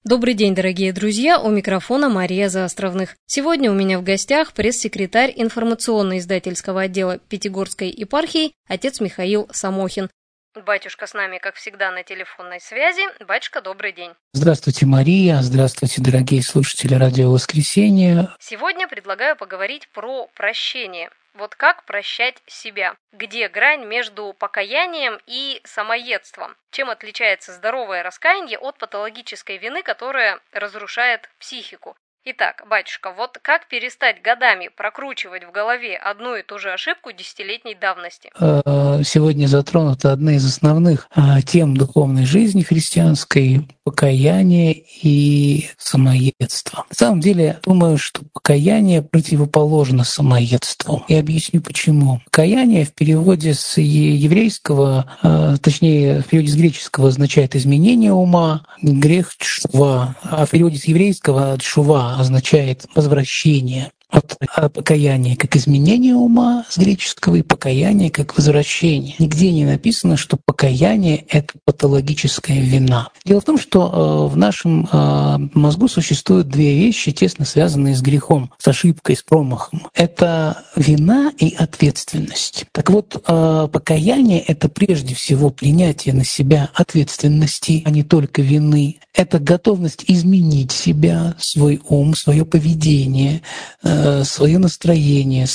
Добрый день, дорогие друзья, у микрофона Мария Заостровных. Сегодня у меня в гостях пресс-секретарь информационно-издательского отдела Пятигорской епархии отец Михаил Самохин. Батюшка с нами, как всегда, на телефонной связи. Батюшка, добрый день. Здравствуйте, Мария. Здравствуйте, дорогие слушатели Радио Воскресенье. Сегодня предлагаю поговорить про прощение. Вот как прощать себя? Где грань между покаянием и самоедством? Чем отличается здоровое раскаяние от патологической вины, которая разрушает психику? Итак, батюшка, вот как перестать годами прокручивать в голове одну и ту же ошибку десятилетней давности? Сегодня затронута одна из основных тем духовной жизни христианской — покаяние и самоедство. На самом деле, думаю, что покаяние противоположно самоедству. И объясню почему. Покаяние в переводе с еврейского, точнее, в переводе с греческого означает изменение ума, грех — тшува, а в переводе с еврейского тшува означает возвращение. От покаяния как изменение ума с греческого и покаяние как возвращение. Нигде не написано, что покаяние — это патологическая вина. Дело в том, что в нашем мозгу существуют две вещи, тесно связанные с грехом, с ошибкой, с промахом. Это вина и ответственность. Так вот, покаяние — это прежде всего принятие на себя ответственности, а не только вины. Это готовность изменить себя, свой ум, свое поведение, свое настроение,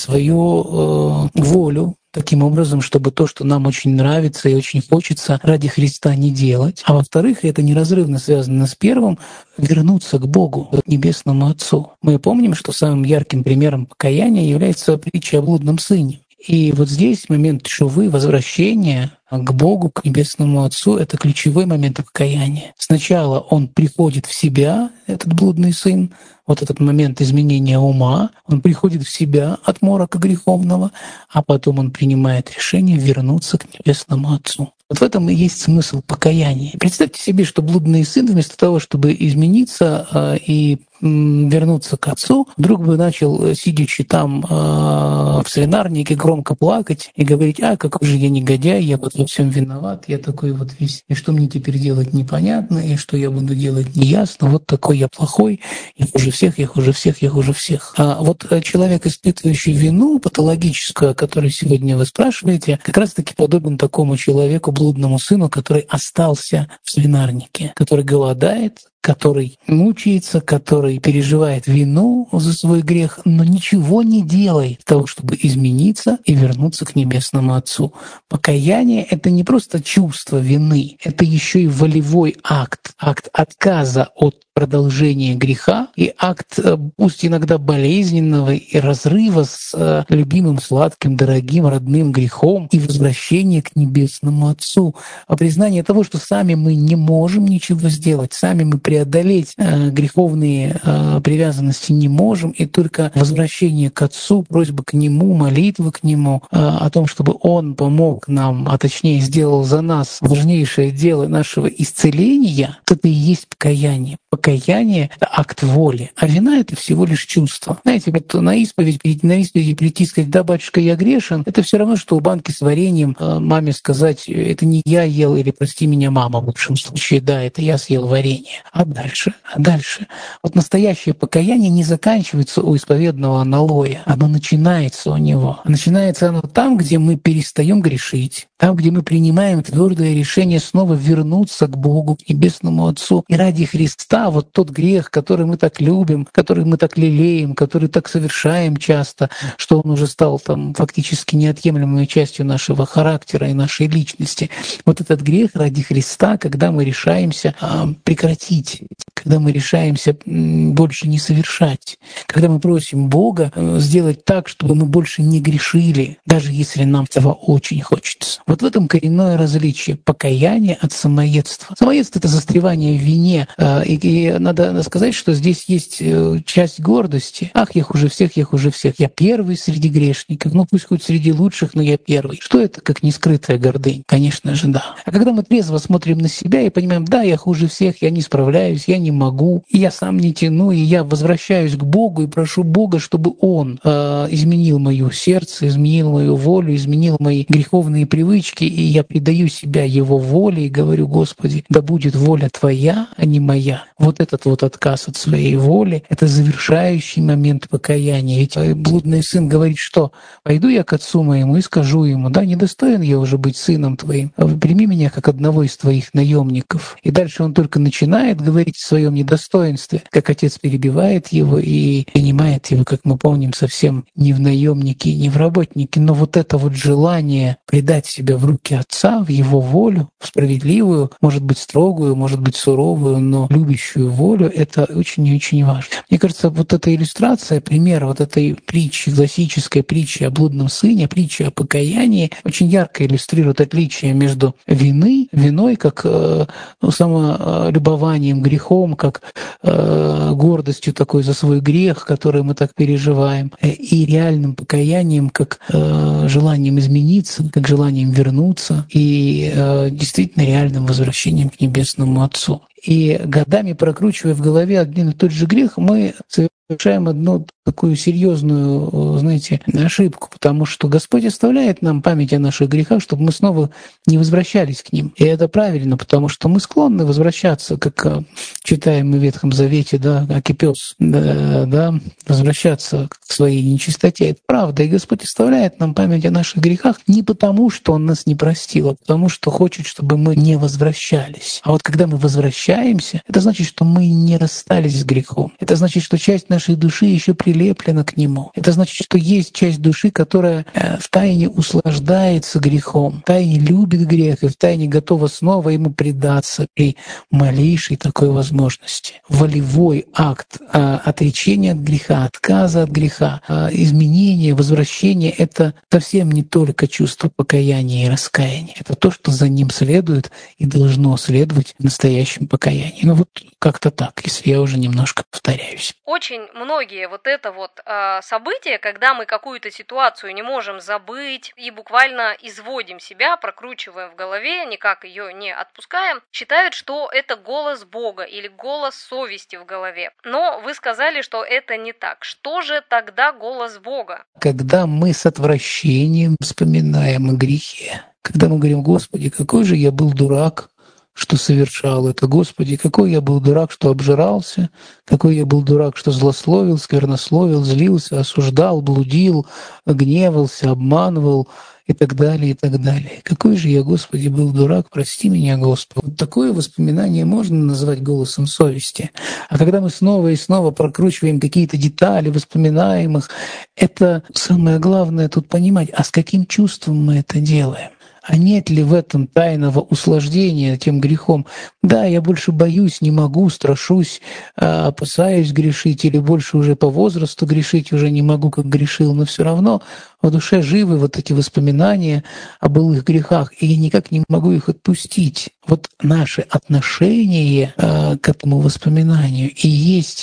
свою волю, таким образом, чтобы то, что нам очень нравится и очень хочется, ради Христа не делать. А во-вторых, и это неразрывно связано с первым, вернуться к Богу, к Небесному Отцу. Мы помним, что самым ярким примером покаяния является притча о блудном сыне. И вот здесь момент тшувы, возвращения к Богу, к Небесному Отцу — это ключевой момент покаяния. Сначала он приходит в себя, этот блудный сын, вот этот момент изменения ума, он приходит в себя от морока греховного, а потом он принимает решение вернуться к Небесному Отцу. Вот в этом и есть смысл покаяния. Представьте себе, что блудный сын вместо того, чтобы измениться и вернуться к отцу, вдруг бы начал, сидячи там в свинарнике, громко плакать и говорить: какой же я негодяй, я вот во всем виноват, я такой вот весь, и что мне теперь делать непонятно, и что я буду делать неясно, вот такой я плохой, я хуже всех, я хуже всех, я хуже всех. А вот человек, испытывающий вину патологическую, о которой сегодня вы спрашиваете, как раз-таки подобен такому человеку, блудному сыну, который остался в свинарнике, который голодает, который мучается, который переживает вину за свой грех, но ничего не делает для того, чтобы измениться и вернуться к Небесному Отцу. Покаяние — это не просто чувство вины, это еще и волевой акт отказа от продолжения греха и акт, пусть иногда болезненного, и разрыва с любимым, сладким, дорогим, родным грехом и возвращения к Небесному Отцу. Признание того, что сами мы не можем ничего сделать, сами мы преодолеть греховные привязанности не можем, и только возвращение к Отцу, просьба к Нему, молитва к Нему о том, чтобы Он помог нам, а точнее сделал за нас важнейшее дело нашего исцеления, это и есть покаяние. Покаяние — это акт воли, а вина — это всего лишь чувство. Знаете, вот на исповедь прийти и сказать: да, батюшка, я грешен, это все равно, что у банки с вареньем маме сказать: это не я ел, или прости меня, мама, в лучшем случае, да, это я съел варенье. А дальше? Вот настоящее покаяние не заканчивается у исповедного аналоя, оно начинается у него. Начинается оно там, где мы перестаем грешить, там, где мы принимаем твердое решение снова вернуться к Богу, к Небесному Отцу. И ради Христа вот тот грех, который мы так любим, который мы так лелеем, который так совершаем часто, что он уже стал там фактически неотъемлемой частью нашего характера и нашей личности. Вот этот грех ради Христа, когда мы решаемся прекратить, когда мы решаемся больше не совершать, когда мы просим Бога сделать так, чтобы мы больше не грешили, даже если нам этого очень хочется. Вот в этом коренное различие покаяния от самоедства. Самоедство — это застревание в вине. И надо сказать, что здесь есть часть гордости. Я хуже всех, я хуже всех. Я первый среди грешников. Пусть хоть среди лучших, но я первый. Что это, как не скрытая гордыня? Конечно же, да. А когда мы трезво смотрим на себя и понимаем: да, я хуже всех, я не справляюсь, я не могу, и я сам не тяну, и я возвращаюсь к Богу и прошу Бога, чтобы Он изменил мое сердце, изменил мою волю, изменил мои греховные привычки, и я предаю себя Его воле и говорю: Господи, да будет воля Твоя, а не моя. Вот этот вот отказ от своей воли — это завершающий момент покаяния. Ведь блудный сын говорит, что «пойду я к отцу моему и скажу ему, да, недостоин я уже быть сыном твоим, прими меня как одного из твоих наемников». И дальше он только начинает говорить о своем недостоинстве, как отец перебивает его и принимает его, как мы помним, совсем не в наемники, не в работники. Но вот это вот желание предать себя в руки отца, в его волю, в справедливую, может быть, строгую, может быть, суровую, но любящую волю, это очень и очень важно. Мне кажется, вот эта иллюстрация, пример вот этой притчи, классической притчи о блудном сыне, притчи о покаянии, очень ярко иллюстрирует отличие между виной как самолюбованием, грехом, как гордостью такой за свой грех, который мы так переживаем, и реальным покаянием, как желанием измениться, как желанием вернуться и действительно реальным возвращением к Небесному Отцу. И годами прокручивая в голове один и тот же грех, мы совершаем одну такую серьезную, знаете, ошибку, потому что Господь оставляет нам память о наших грехах, чтобы мы снова не возвращались к ним. И это правильно, потому что мы склонны возвращаться, как читаем мы в Ветхом Завете, да, как и пес, да, возвращаться к своей нечистоте. Это правда. И Господь оставляет нам память о наших грехах не потому, что Он нас не простил, а потому что хочет, чтобы мы не возвращались. А вот когда мы возвращаемся, это значит, что мы не расстались с грехом. Это значит, что часть нашей души еще прилеплена к нему. Это значит, что есть часть души, которая втайне услаждается грехом, втайне любит грех и втайне готова снова ему предаться при малейшей такой возможности. Волевой акт отречения от греха, отказа от греха, изменения, возвращения — это совсем не только чувство покаяния и раскаяния. Это то, что за ним следует и должно следовать в настоящем покаянии. Ну вот как-то так, если я уже немножко повторяюсь. Очень многие вот это вот события, когда мы какую-то ситуацию не можем забыть и буквально изводим себя, прокручиваем в голове, никак ее не отпускаем, считают, что это голос Бога или голос совести в голове. Но вы сказали, что это не так. Что же тогда голос Бога? Когда мы с отвращением вспоминаем о грехе, когда мы говорим: Господи, какой же я был дурак, что совершал это. Господи, какой я был дурак, что обжирался, какой я был дурак, что злословил, сквернословил, злился, осуждал, блудил, гневался, обманывал и так далее, и так далее. Какой же я, Господи, был дурак, прости меня, Господи. Вот такое воспоминание можно назвать голосом совести. А когда мы снова и снова прокручиваем какие-то детали, воспоминаем их, это самое главное тут понимать, а с каким чувством мы это делаем. А нет ли в этом тайного услаждения тем грехом? Да, я больше боюсь, не могу, страшусь, опасаюсь грешить, или больше уже по возрасту грешить уже не могу, как грешил, но все равно в душе живы вот эти воспоминания о былых грехах, и я никак не могу их отпустить. Вот наше отношение к этому воспоминанию и есть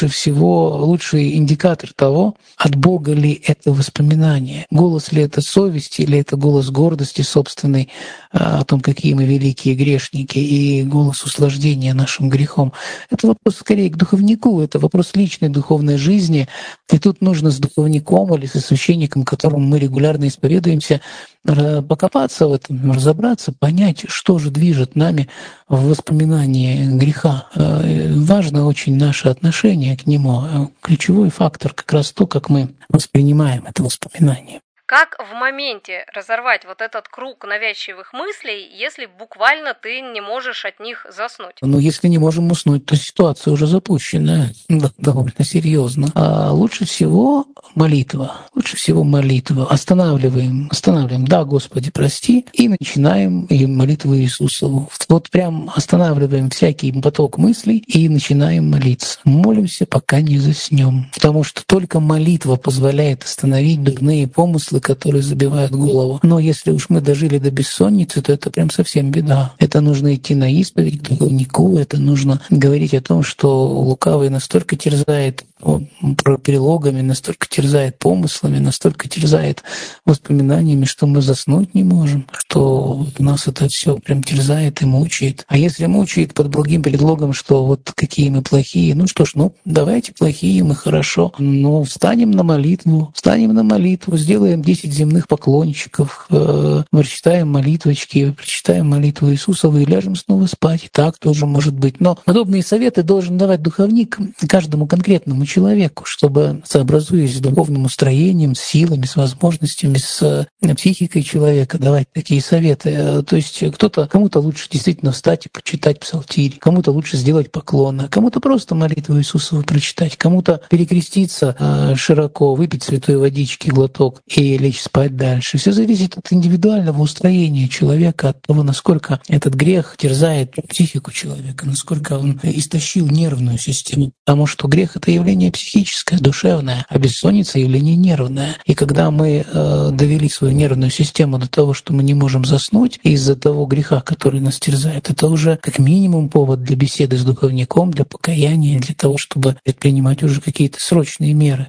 лучший индикатор того, от Бога ли это воспоминание. Голос ли это совести, или это голос гордости собственной о том, какие мы великие грешники, и голос услаждения нашим грехом. Это вопрос скорее к духовнику, это вопрос личной духовной жизни. И тут нужно с духовником или со священником, которому мы регулярно исповедуемся, покопаться в этом, разобраться, понять, что же движет нами в воспоминании греха. Важно очень наше отношение к нему. Ключевой фактор как раз то, как мы воспринимаем это воспоминание. Как в моменте разорвать вот этот круг навязчивых мыслей, если буквально ты не можешь от них заснуть? Ну, если не можем уснуть, то ситуация уже запущена довольно серьезно. А лучше всего молитва. Останавливаем. Да, Господи, прости. И начинаем молитву Иисусову. Вот прям останавливаем всякий поток мыслей и начинаем молиться. Молимся, пока не заснем. Потому что только молитва позволяет остановить дурные помыслы, циклы, которые забивают голову. Но если уж мы дожили до бессонницы, то это прям совсем беда. Это нужно идти на исповедь к духовнику, это нужно говорить о том, что лукавый настолько терзает перелогами, настолько терзает помыслами, настолько терзает воспоминаниями, что мы заснуть не можем, что нас это все прям терзает и мучает. А если мучает под благим предлогом, что вот какие мы плохие, ну что ж, давайте плохие мы, хорошо, но встанем на молитву, сделаем 10 земных поклончиков, прочитаем молитвочки, прочитаем молитву Иисусову и ляжем снова спать. И так тоже может быть. Но подобные советы должен давать духовник каждому конкретному человеку, чтобы, сообразуясь с духовным устроением, с силами, с возможностями, с психикой человека, давать такие советы. То есть кому-то лучше действительно встать и почитать псалтирь, кому-то лучше сделать поклон, а кому-то просто молитву Иисусову прочитать, кому-то перекреститься широко, выпить святой водички глоток и лечь спать дальше. Все зависит от индивидуального устроения человека, от того, насколько этот грех терзает психику человека, насколько он истощил нервную систему. Потому что грех — это явление психическое, душевное, а бессонница — явление нервное. И когда мы довели свою нервную систему до того, что мы не можем заснуть из-за того греха, который нас терзает, это уже как минимум повод для беседы с духовником, для покаяния, для того, чтобы предпринимать уже какие-то срочные меры,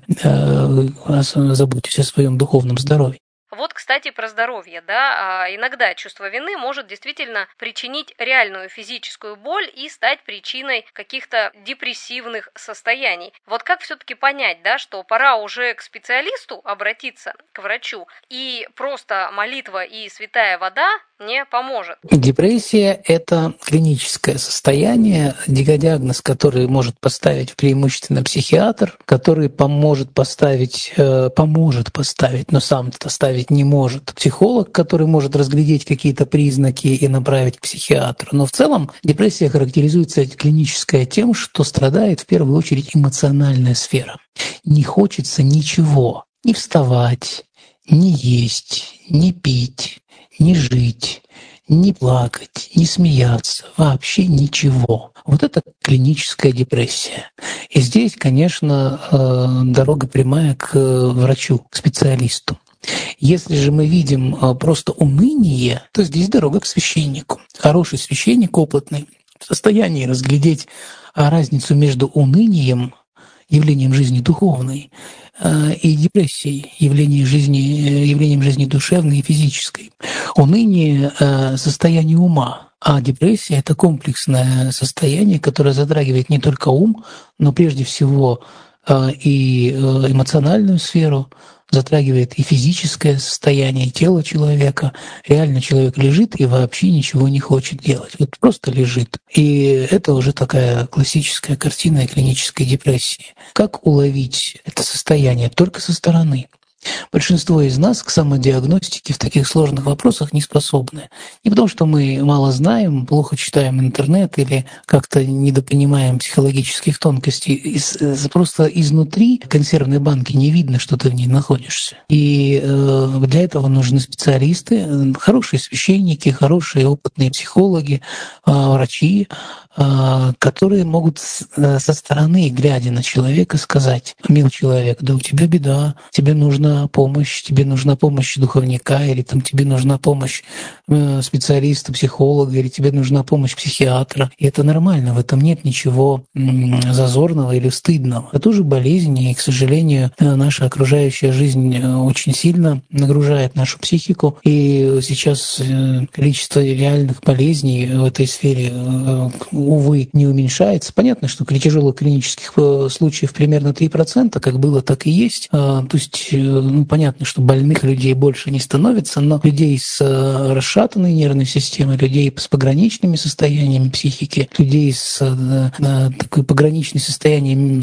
заботясь о своем духовном здоровье. Вот, кстати, про здоровье, да, иногда чувство вины может действительно причинить реальную физическую боль и стать причиной каких-то депрессивных состояний. Вот как все-таки понять, да, что пора уже к специалисту обратиться, к врачу, и просто молитва и святая вода не поможет? Депрессия — это клиническое состояние, диагноз, который может поставить преимущественно психиатр, который поможет поставить, но сам это ставить не может. Психолог, который может разглядеть какие-то признаки и направить к психиатру. Но в целом депрессия характеризуется клиническая тем, что страдает в первую очередь эмоциональная сфера. Не хочется ничего. Не вставать, не есть, не пить, не жить, не плакать, не смеяться, вообще ничего. Вот это клиническая депрессия. И здесь, конечно, дорога прямая к врачу, к специалисту. Если же мы видим просто уныние, то здесь дорога к священнику. Хороший священник, опытный, в состоянии разглядеть разницу между унынием, явлением жизни духовной, и депрессией, явлением жизни душевной и физической. Уныние — состояние ума, а депрессия — это комплексное состояние, которое затрагивает не только ум, но прежде всего и эмоциональную сферу, затрагивает и физическое состояние тела человека. Реально человек лежит и вообще ничего не хочет делать. Вот просто лежит. И это уже такая классическая картина клинической депрессии. Как уловить это состояние? Только со стороны. Большинство из нас к самодиагностике в таких сложных вопросах не способны. Не потому, что мы мало знаем, плохо читаем интернет или как-то недопонимаем психологических тонкостей. Просто изнутри консервной банки не видно, что ты в ней находишься. И для этого нужны специалисты, хорошие священники, хорошие опытные психологи, врачи, которые могут со стороны, глядя на человека, сказать: «Милый человек, да у тебя беда, тебе нужна помощь духовника, или там тебе нужна помощь специалиста, психолога, или тебе нужна помощь психиатра». И это нормально, в этом нет ничего зазорного или стыдного. Это тоже болезнь, и, к сожалению, наша окружающая жизнь очень сильно нагружает нашу психику, и сейчас количество реальных болезней в этой сфере, увы, не уменьшается. Понятно, что тяжелых клинических случаев примерно 3%, как было, так и есть. То есть, понятно, что больных людей больше не становится, но людей с расшатанной нервной системой, людей с пограничными состояниями психики, людей с такой пограничным состоянием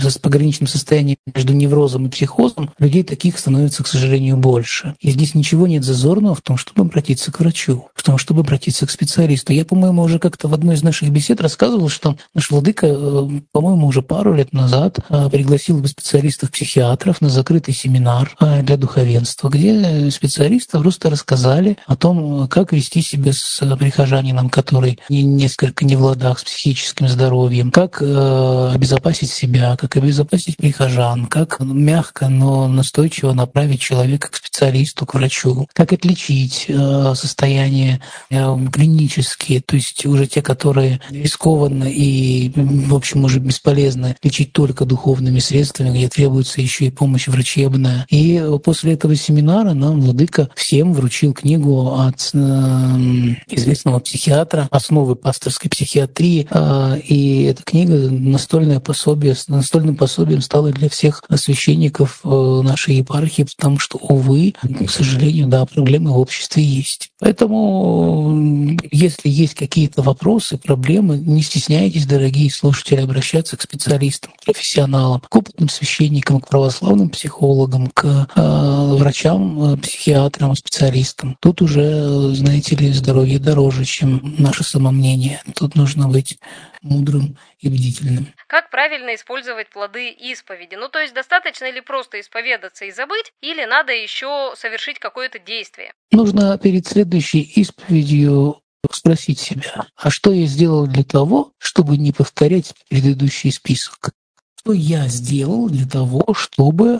между неврозом и психозом, людей таких становится, к сожалению, больше. И здесь ничего нет зазорного в том, чтобы обратиться к врачу, в том, чтобы обратиться к специалисту. Я, по-моему, уже как-то в одной из наших бесед рассказывал, что наш владыка, по-моему, уже пару лет назад пригласил бы специалистов-психиатров на закрытый семинар для духовенства, где специалисты просто рассказали о том, как вести себя с прихожанином, который несколько не в ладах с психическим здоровьем, как обезопасить себя, как обезопасить прихожан, как мягко, но настойчиво направить человека к специалисту, к врачу, как отличить состояния клинические, то есть уже те, которые рискованно и, в общем, уже бесполезно лечить только духовными средствами, где требуется еще и помощь врачебная. И после этого семинара нам владыка всем вручил книгу от известного психиатра «Основы пасторской психиатрии». И эта книга настольным пособием стала для всех священников нашей епархии, потому что, увы, к сожалению, да, проблемы в обществе есть. Поэтому, если есть какие-то вопросы, проблемы, не стесняйтесь, дорогие слушатели, обращаться к специалистам, к профессионалам, к опытным священникам, к православным психологам, к врачам, психиатрам, специалистам. Тут уже, знаете ли, здоровье дороже, чем наше самомнение. Тут нужно быть мудрым и бдительным. Как правильно использовать плоды исповеди? Ну, то есть достаточно ли просто исповедаться и забыть, или надо еще совершить какое-то действие? Нужно перед следующей исповедью спросить себя, а что я сделал для того, чтобы не повторять предыдущий список? Что я сделал для того, чтобы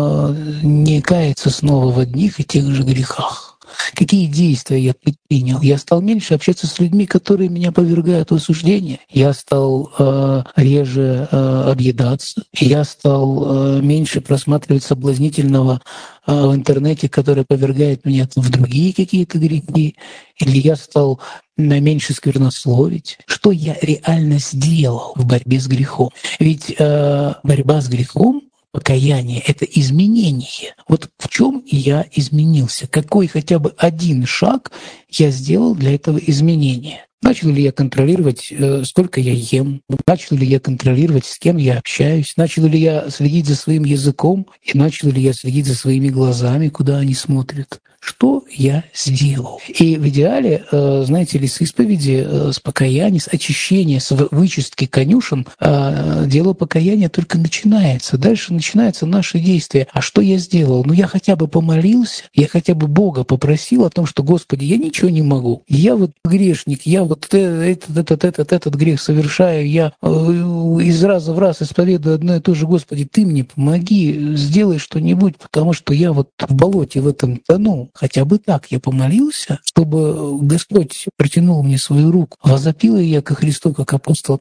не каяться снова в одних и тех же грехах? Какие действия я предпринял? Я стал меньше общаться с людьми, которые меня повергают в осуждение. Я стал реже объедаться. Я стал меньше просматривать соблазнительного в интернете, который повергает меня в другие какие-то грехи. Или я стал меньше сквернословить. Что я реально сделал в борьбе с грехом? Ведь борьба с грехом, покаяние — это изменение. Вот в чем я изменился? Какой хотя бы один шаг я сделал для этого изменения? Начал ли я контролировать, сколько я ем? Начал ли я контролировать, с кем я общаюсь? Начал ли я следить за своим языком? И начал ли я следить за своими глазами, куда они смотрят? Что я сделал? И в идеале, знаете ли, с исповеди, с покаяния, с очищения, с вычистки конюшен дело покаяния только начинается. Дальше начинаются наши действия. А что я сделал? Ну, я хотя бы помолился, я хотя бы Бога попросил о том, что, Господи, я ничего не могу. Я вот грешник, я вот этот грех совершаю, я из раза в раз исповедую одно и то же. Господи, Ты мне помоги, сделай что-нибудь, потому что я вот в болоте в этом тону. Хотя бы так я помолился, чтобы Господь протянул мне свою руку. Возопил я ко Христу, как апостол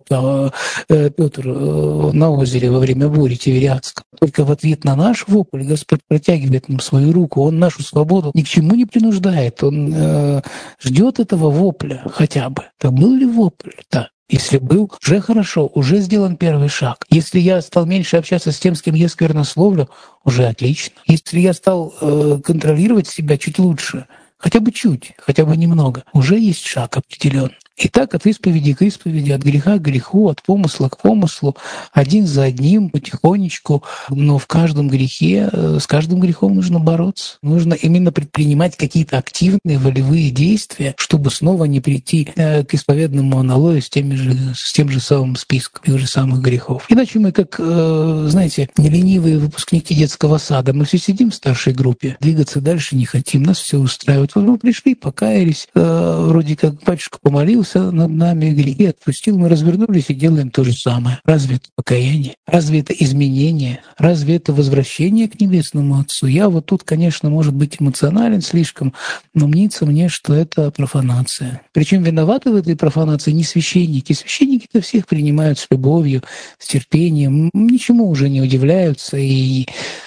Петр на озере во время бури Тивериадской. Только в ответ на наш вопль Господь протягивает нам свою руку. Он нашу свободу ни к чему не принуждает. Он ждет этого вопля хотя бы. Так был ли вопль? Да. Если был, уже хорошо, уже сделан первый шаг. Если я стал меньше общаться с тем, с кем я сквернословлю, уже отлично. Если я стал контролировать себя чуть лучше, хотя бы чуть, хотя бы немного, уже есть шаг определенный. И так от исповеди к исповеди, от греха к греху, от помысла к помыслу, один за одним, потихонечку. Но в каждом грехе, с каждым грехом нужно бороться. Нужно именно предпринимать какие-то активные волевые действия, чтобы снова не прийти к исповедному аналою с тем же самым списком тех же самых грехов. Иначе мы, как, знаете, неленивые выпускники детского сада, мы все сидим в старшей группе, двигаться дальше не хотим, нас все устраивает. Вот мы пришли, покаялись, вроде как батюшка помолился над нами, грехи отпустил, мы развернулись и делаем то же самое. Разве это покаяние? Разве это изменение? Разве это возвращение к Небесному Отцу? Я вот тут, конечно, может быть эмоционален слишком, но мнится мне, что это профанация. Причем виноваты в этой профанации не священники. Священники-то всех принимают с любовью, с терпением, ничему уже не удивляются и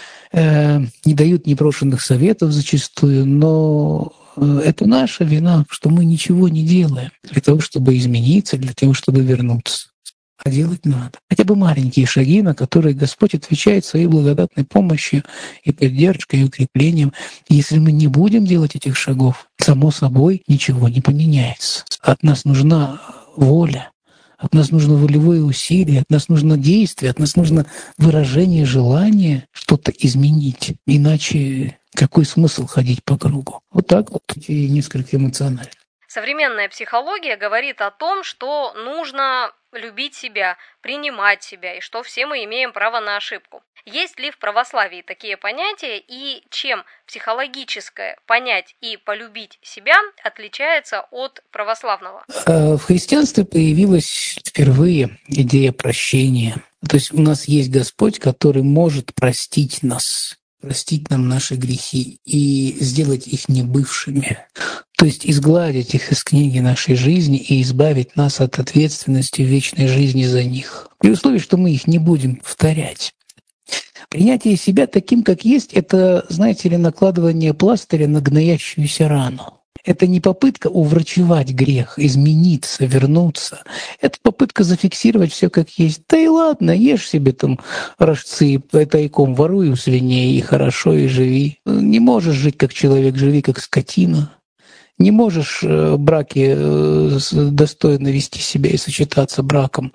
не дают непрошенных советов зачастую, но это наша вина, что мы ничего не делаем для того, чтобы измениться, для того, чтобы вернуться. А делать надо. Хотя бы маленькие шаги, на которые Господь отвечает своей благодатной помощью и поддержкой, и укреплением. Если мы не будем делать этих шагов, само собой ничего не поменяется. От нас нужна воля, от нас нужно волевое усилие, от нас нужно действие, от нас нужно выражение желания что-то изменить. Иначе какой смысл ходить по кругу? Вот так вот, и несколько эмоционально. Современная психология говорит о том, что нужно любить себя, принимать себя, и что все мы имеем право на ошибку. Есть ли в православии такие понятия, и чем психологическое понять и полюбить себя отличается от православного? В христианстве появилась впервые идея прощения. То есть у нас есть Господь, который может простить нас, простить нам наши грехи и сделать их небывшими. То есть изгладить их из книги нашей жизни и избавить нас от ответственности в вечной жизни за них. При условии, что мы их не будем повторять. Принятие себя таким, как есть, это, знаете ли, накладывание пластыря на гноящуюся рану. Это не попытка уврачевать грех, измениться, вернуться. Это попытка зафиксировать все как есть. Да и ладно, ешь себе там рожцы, тайком воруй у свиней, и хорошо, и живи. Не можешь жить как человек, живи как скотина. Не можешь в браке достойно вести себя и сочетаться браком.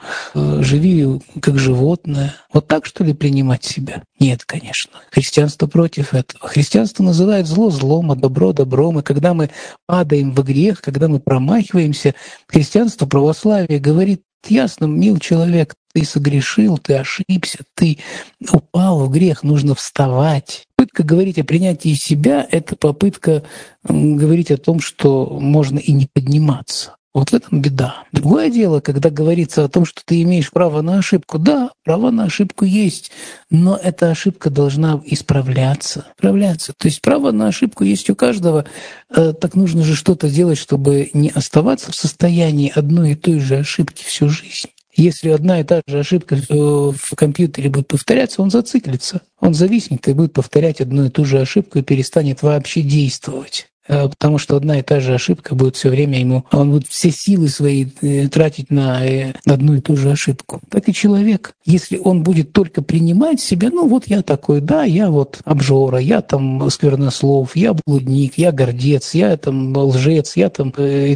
Живи как животное. Вот так, что ли, принимать себя? Нет, конечно. Христианство против этого. Христианство называет зло злом, а добро добром. И когда мы падаем во грех, когда мы промахиваемся, христианство, православие говорит ясно: мил человек, ты согрешил, ты ошибся, ты упал в грех, нужно вставать. Попытка говорить о принятии себя — это попытка говорить о том, что можно и не подниматься. Вот в этом беда. Другое дело, когда говорится о том, что ты имеешь право на ошибку. Да, право на ошибку есть, но эта ошибка должна исправляться. То есть право на ошибку есть у каждого. Так нужно же что-то делать, чтобы не оставаться в состоянии одной и той же ошибки всю жизнь. Если одна и та же ошибка в компьютере будет повторяться, он зациклится. Он зависнет и будет повторять одну и ту же ошибку и перестанет вообще действовать. Потому что одна и та же ошибка будет все время ему, он будет все силы свои тратить на одну и ту же ошибку. Так и человек, если он будет только принимать себя, ну вот я такой, да, я вот обжора, я там сквернослов, я блудник, я гордец, я там лжец, я там,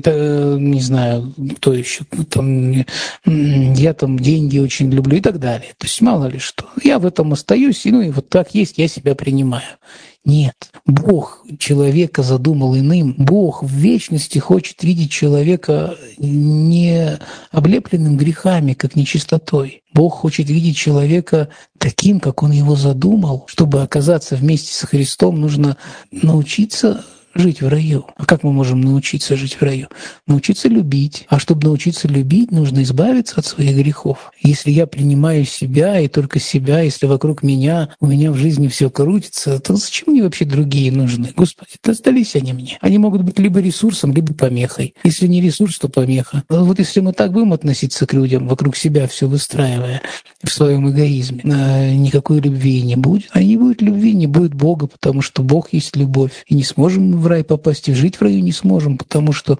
не знаю, кто еще, там, я там деньги очень люблю и так далее. То есть мало ли что. Я в этом остаюсь, и вот так есть, я себя принимаю. Нет, Бог человека задумал иным. Бог в вечности хочет видеть человека не облепленным грехами, как нечистотой. Бог хочет видеть человека таким, как Он его задумал. Чтобы оказаться вместе со Христом, нужно научиться жить в раю. А как мы можем научиться жить в раю? Научиться любить. А чтобы научиться любить, нужно избавиться от своих грехов. Если я принимаю себя и только себя, если вокруг меня, у меня в жизни все крутится, то зачем мне вообще другие нужны? Господи, да сдались они мне. Они могут быть либо ресурсом, либо помехой. Если не ресурс, то помеха. Вот если мы так будем относиться к людям, вокруг себя все выстраивая в своем эгоизме, никакой любви не будет. А не будет любви, не будет Бога, потому что Бог есть любовь. И не сможем мы в рай попасть, и жить в раю не сможем, потому что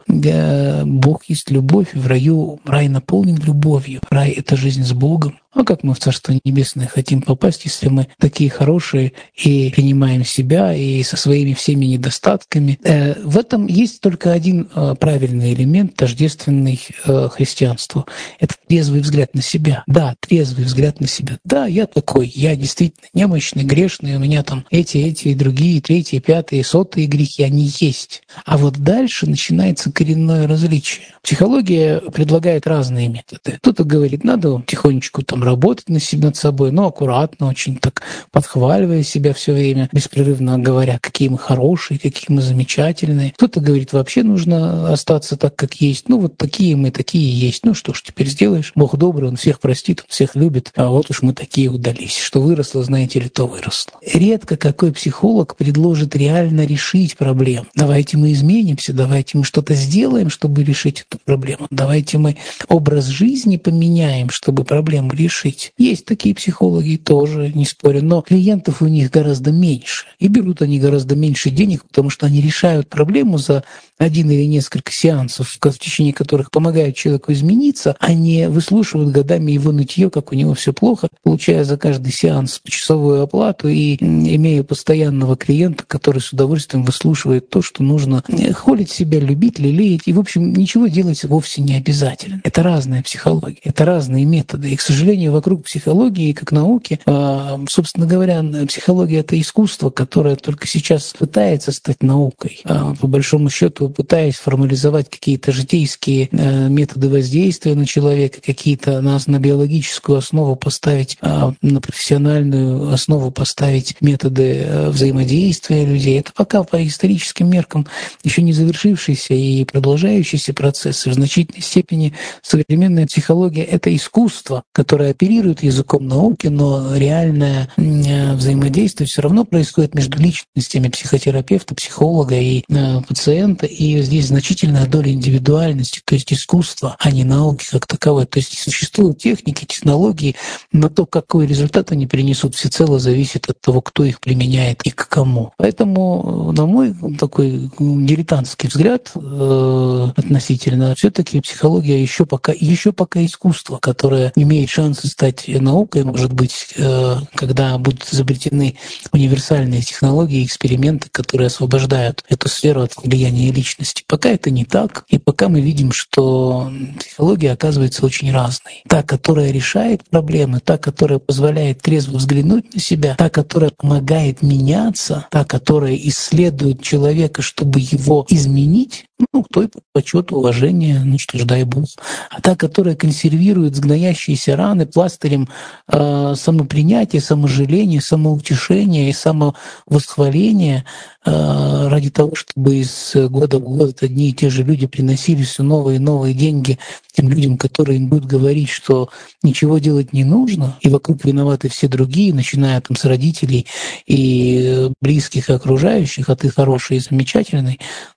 Бог есть любовь, и в раю рай наполнен любовью. Рай — это жизнь с Богом. А как мы в Царство Небесное хотим попасть, если мы такие хорошие и принимаем себя и со своими всеми недостатками? В этом есть только один правильный элемент, тождественный христианству. Это трезвый взгляд на себя. Да, трезвый взгляд на себя. Да, я такой, я действительно немощный, грешный, у меня там эти и другие, третьи, пятые, сотые грехи, они есть. А вот дальше начинается коренное различие. Психология предлагает разные методы. Кто-то говорит, надо тихонечку там работать над собой, но аккуратно, очень так подхваливая себя все время, беспрерывно говоря, какие мы хорошие, какие мы замечательные. Кто-то говорит, вообще нужно остаться так, как есть. Ну вот такие мы, такие есть. Ну что ж теперь сделаешь? Бог добрый, Он всех простит, Он всех любит. А вот уж мы такие удались. Что выросло, знаете ли, то выросло. Редко какой психолог предложит реально решить проблему. Давайте мы изменимся, давайте мы что-то сделаем, чтобы решить эту проблему. Давайте мы образ жизни поменяем, чтобы проблему решить. Есть такие психологи, тоже не спорю, но клиентов у них гораздо меньше. И берут они гораздо меньше денег, потому что они решают проблему за один или несколько сеансов, в течение которых помогают человеку измениться, а не выслушивают годами его нытье, как у него все плохо, получая за каждый сеанс почасовую оплату и имея постоянного клиента, который с удовольствием выслушивает то, что нужно холить себя, любить, лелеять. И, в общем, ничего делать вовсе не обязательно. Это разная психология, это разные методы. И, к сожалению, движение вокруг психологии как науки. Собственно говоря, психология — это искусство, которое только сейчас пытается стать наукой. По большому счету, пытаясь формализовать какие-то житейские методы воздействия на человека, какие-то на биологическую основу поставить, на профессиональную основу поставить методы взаимодействия людей. Это пока по историческим меркам еще не завершившийся и продолжающийся процесс. В значительной степени современная психология — это искусство, которое оперирует языком науки, но реальное взаимодействие все равно происходит между личностями психотерапевта, психолога и пациента, и здесь значительная доля индивидуальности, то есть искусства, а не науки как таковой. То есть существуют техники, технологии, но то, какой результат они принесут, всецело зависит от того, кто их применяет и к кому. Поэтому, на мой такой дилетантский взгляд относительно, все-таки психология еще пока искусство, которое имеет шансы стать наукой, может быть, когда будут изобретены универсальные технологии, эксперименты, которые освобождают эту сферу от влияния личности. Пока это не так, и пока мы видим, что психология оказывается очень разной. Та, которая решает проблемы, та, которая позволяет трезво взглянуть на себя, та, которая помогает меняться, та, которая исследует человека, чтобы его изменить, к той почету, уважение, что ж, дай Бог. А та, которая консервирует сгноящиеся раны пластырем самопринятия, саможаления, самоутешения и самовосхваления ради того, чтобы из года в год одни и те же люди приносили все новые и новые деньги тем людям, которые им будут говорить, что ничего делать не нужно, и вокруг виноваты все другие, начиная с родителей и близких и окружающих, а ты хороший и замечательный.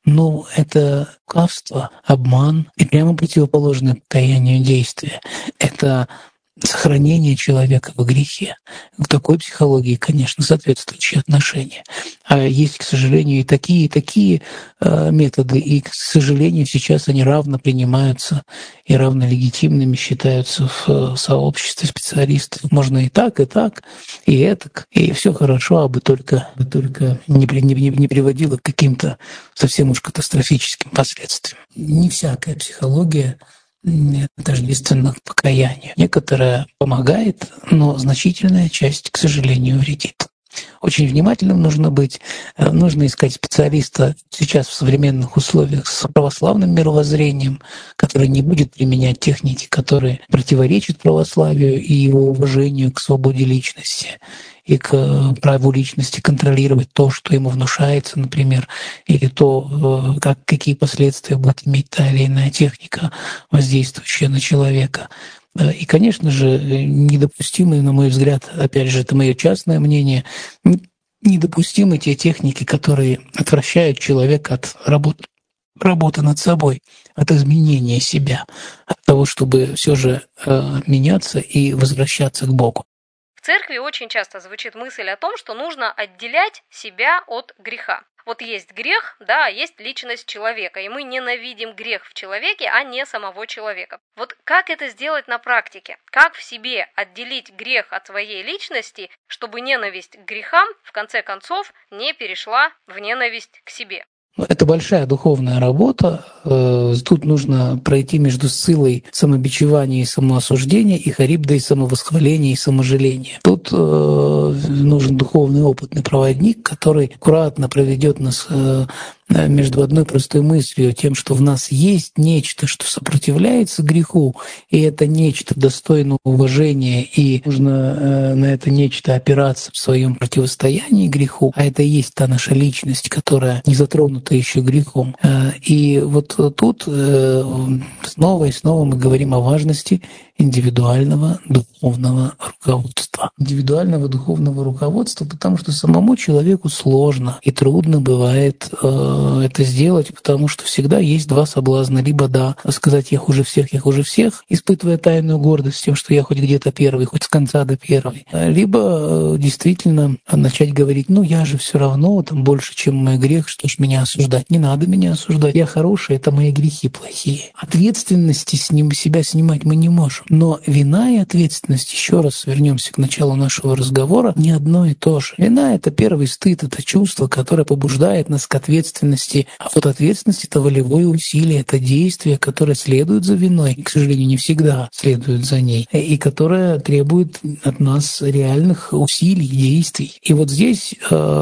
Это лукавство, обман и прямо противоположное покаянию действия. Это сохранение человека в грехе. В такой психологии, конечно, соответствующие отношения. А есть, к сожалению, и такие методы, и, к сожалению, сейчас они равно принимаются и равно легитимными считаются в сообществе специалистов. Можно и так, и этак, и все хорошо, абы только не приводило к каким-то совсем уж катастрофическим последствиям. Не всякая психология тождественно к покаянию. Некоторая помогает, но значительная часть, к сожалению, вредит. Очень внимательным нужно быть, нужно искать специалиста сейчас в современных условиях с православным мировоззрением, который не будет применять техники, которые противоречат православию и его уважению к свободе личности и к праву личности контролировать то, что ему внушается, например, или то, какие последствия будет иметь та или иная техника, воздействующая на человека. И, конечно же, недопустимы, на мой взгляд, опять же, это мое частное мнение, недопустимы те техники, которые отвращают человека от работы над собой, от изменения себя, от того, чтобы все же меняться и возвращаться к Богу. В церкви очень часто звучит мысль о том, что нужно отделять себя от греха. Вот есть грех, да, а есть личность человека, и мы ненавидим грех в человеке, а не самого человека. Вот как это сделать на практике? Как в себе отделить грех от своей личности, чтобы ненависть к грехам, в конце концов, не перешла в ненависть к себе? Это большая духовная работа. Тут нужно пройти между Сциллой самобичевания и самоосуждения и Харибдой самовосхваления и саможаления. Тут нужен духовный опытный проводник, который аккуратно проведет нас между одной простой мыслью, тем, что в нас есть нечто, что сопротивляется греху, и это нечто достойно уважения, и нужно на это нечто опираться в своем противостоянии греху, а это и есть та наша личность, которая не затронута еще грехом. И вот тут снова и снова мы говорим о важности индивидуального духовного руководства. Индивидуального духовного руководства, потому что самому человеку сложно и трудно бывает это сделать, потому что всегда есть два соблазна. Либо сказать я хуже всех, испытывая тайную гордость тем, что я хоть где-то первый, хоть с конца до первый. Либо действительно начать говорить, я же все равно там больше, чем мой грех, что ж меня осуждать? Не надо меня осуждать. Я хороший, это мои грехи плохие. Ответственности себя снимать мы не можем. Но вина и ответственность, еще раз вернемся к началу нашего разговора, не одно и то же. Вина — это первый стыд, это чувство, которое побуждает нас к ответственности. А вот ответственность — это волевое усилие, это действие, которое следует за виной, и, к сожалению, не всегда следует за ней, и которое требует от нас реальных усилий, действий. И вот здесь,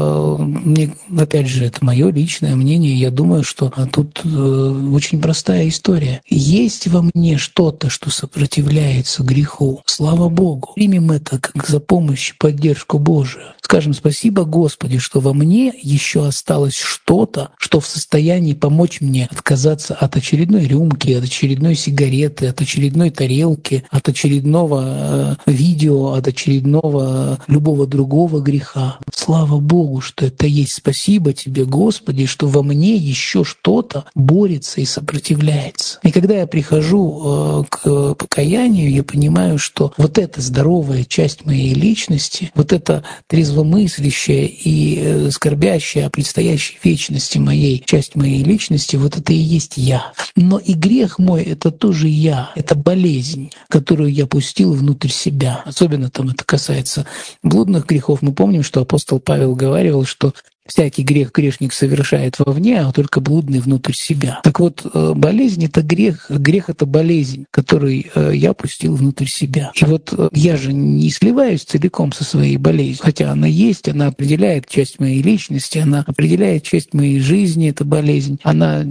мне, опять же, это мое личное мнение, я думаю, что тут очень простая история. Есть во мне что-то, что сопротивляется греху. Слава Богу. Примем это как за помощь и поддержку Божию. Скажем спасибо Господи, что во мне еще осталось что-то, что в состоянии помочь мне отказаться от очередной рюмки, от очередной сигареты, от очередной тарелки, от очередного видео, от очередного любого другого греха. Слава Богу, что это есть. Спасибо Тебе, Господи, что во мне еще что-то борется и сопротивляется. И когда я прихожу к покаянию, я понимаю, что вот эта здоровая часть моей личности, вот эта трезвомыслящая и скорбящая о предстоящей вечности моей, часть моей личности, вот это и есть я. Но и грех мой — это тоже я, это болезнь, которую я пустил внутрь себя. Особенно там это касается блудных грехов. Мы помним, что апостол Павел говаривал, что всякий грех грешник совершает вовне, а только блудный внутрь себя. Так вот, болезнь — это грех, грех — это болезнь, который я пустил внутрь себя. И вот я же не сливаюсь целиком со своей болезнью, хотя она есть, она определяет часть моей личности, она определяет часть моей жизни, эта болезнь. Она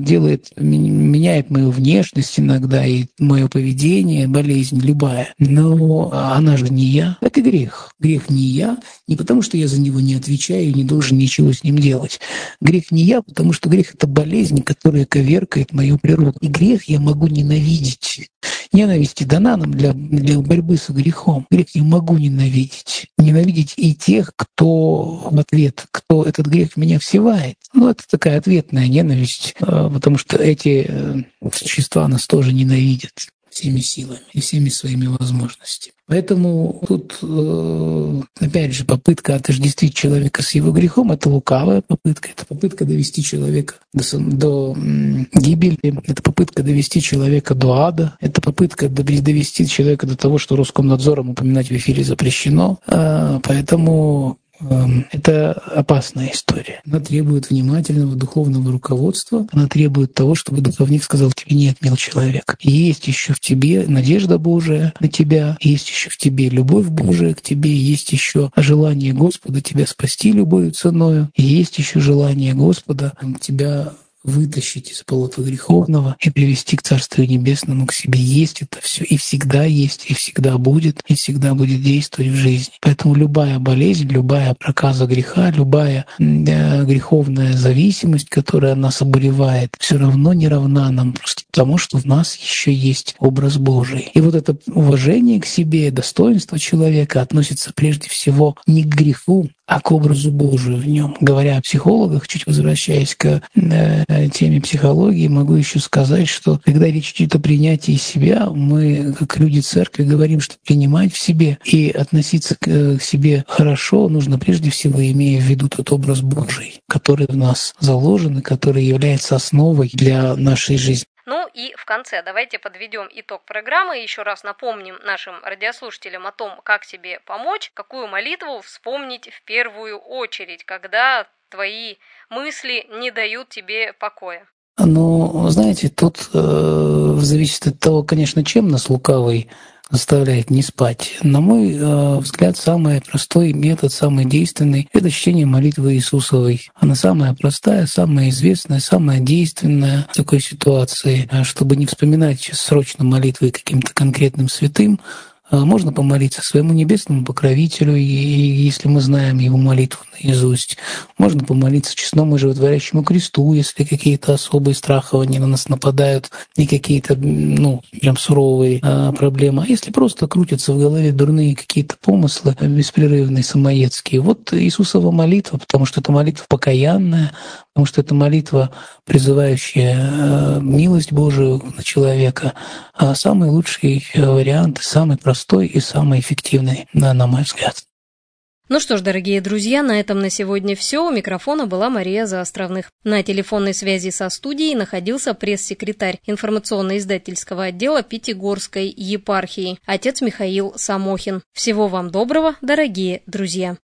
меняет мою внешность иногда и мое поведение, болезнь любая. Но она же не я. Это грех. Грех не я, не потому что я за него не отвечаю и не должен ничего с ним делать. Грех не я, потому что грех — это болезнь, которая коверкает мою природу. И грех я могу ненавидеть. Ненависть дана нам для борьбы с грехом. Грех я могу ненавидеть. Ненавидеть и тех, кто в ответ, кто этот грех в меня всевает. Ну, это такая ответная ненависть, потому что эти существа нас тоже ненавидят всеми силами и всеми своими возможностями. Поэтому тут, опять же, попытка отождествить человека с его грехом — это лукавая попытка, это попытка довести человека до гибели, это попытка довести человека до ада, это попытка довести человека до того, что Роскомнадзором упоминать в эфире запрещено. Поэтому это опасная история. Она требует внимательного духовного руководства. Она требует того, чтобы духовник сказал: тебе нет, мил человек. Есть еще в тебе надежда Божия на тебя, есть еще в тебе любовь Божия к тебе, есть еще желание Господа тебя спасти любою ценою, и есть еще желание Господа тебя вытащить из болота греховного и привести к Царству Небесному, к себе. Есть это все и всегда есть, и всегда будет действовать в жизни. Поэтому любая болезнь, любая проказа греха, любая греховная зависимость, которая нас обуревает, все равно не равна нам, просто потому что в нас еще есть образ Божий. И вот это уважение к себе, достоинство человека относится прежде всего не к греху, а к образу Божию в нем. Говоря о психологах, чуть возвращаясь к теме психологии, могу еще сказать, что когда речь идет о принятии себя, мы, как люди церкви, говорим, что принимать в себе и относиться к себе хорошо нужно прежде всего, имея в виду тот образ Божий, который в нас заложен и который является основой для нашей жизни. Ну и в конце давайте подведем итог программы. Еще раз напомним нашим радиослушателям о том, как себе помочь, какую молитву вспомнить в первую очередь, когда твои мысли не дают тебе покоя. Ну, знаете, тут зависит от того, конечно, чем нас лукавый заставляет не спать. На мой взгляд, самый простой метод, самый действенный — это чтение молитвы Иисусовой. Она самая простая, самая известная, самая действенная в такой ситуации. Чтобы не вспоминать сейчас срочно молитвы каким-то конкретным святым, можно помолиться своему небесному покровителю, и если мы знаем его молитву наизусть. Можно помолиться честному и животворящему кресту, если какие-то особые страхования на нас нападают и какие-то, прям суровые проблемы. А если просто крутятся в голове дурные какие-то помыслы, беспрерывные, самоедские, вот Иисусова молитва, потому что это молитва покаянная, потому что это молитва, призывающая милость Божию на человека, самый лучший вариант, самый простой и самый эффективный, на мой взгляд. Ну что ж, дорогие друзья, на этом на сегодня все. У микрофона была Мария Заостровных. На телефонной связи со студией находился пресс-секретарь информационно-издательского отдела Пятигорской епархии, отец Михаил Самохин. Всего вам доброго, дорогие друзья!